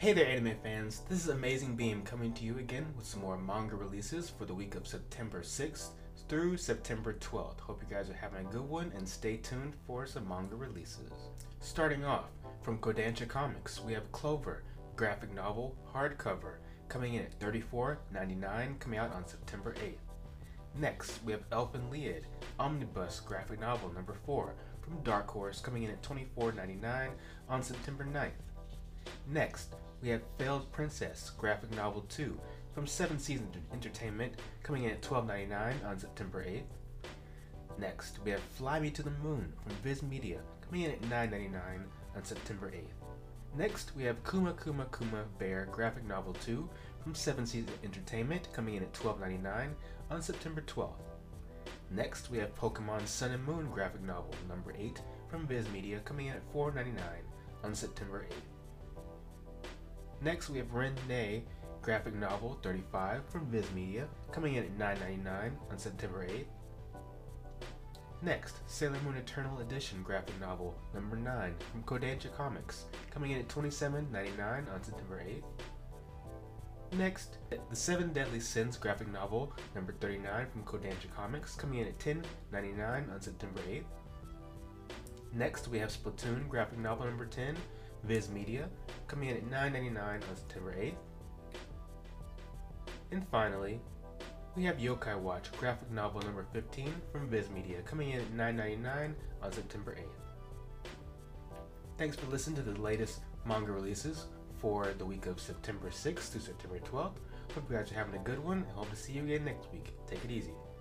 Hey there, anime fans. This is Amazing Beam coming to you again with some more manga releases for the week of September 6th through September 12th. Hope you guys are having a good one and stay tuned for some manga releases. Starting off, from Kodansha Comics, we have Clover, graphic novel, hardcover, coming in at $34.99, coming out on September 8th. Next, we have Elfen-Lied, Omnibus graphic novel number 4, from Dark Horse, coming in at $24.99 on September 9th. Next, we have Failed Princess, graphic novel 2, from 7 Seasons Entertainment, coming in at $12.99 on September 8th. Next, we have Fly Me to the Moon, from Viz Media, coming in at $9.99 on September 8th. Next, we have Kuma Kuma Kuma Bear, graphic novel 2, from 7 Seasons Entertainment, coming in at $12.99 on September 12th. Next, we have Pokemon Sun and Moon, graphic novel number 8, from Viz Media, coming in at $4.99 on September 8th. Next, we have Ren Ne, graphic novel 35 from Viz Media, coming in at $9.99 on September 8th. Next, Sailor Moon Eternal Edition graphic novel number 9 from Kodansha Comics, coming in at $27.99 on September 8th. Next, The Seven Deadly Sins graphic novel number 39 from Kodansha Comics, coming in at $10.99 on September 8th. Next, we have Splatoon graphic novel number 10, Viz Media, coming in at $9.99 on September 8th. And finally, we have Yokai Watch graphic novel number 15 from Viz Media, coming in at $9.99 on September 8th. Thanks for listening to the latest manga releases for the week of September 6th through September 12th. Hope you guys are having a good one and hope to see you again next week. Take it easy.